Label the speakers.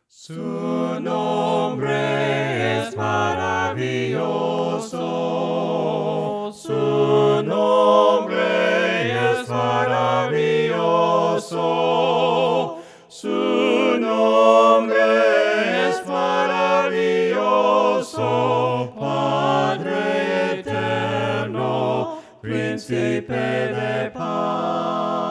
Speaker 1: Su nombre es maravilloso, su nombre es maravilloso, su nombre es maravilloso, Padre eterno, Príncipe de paz.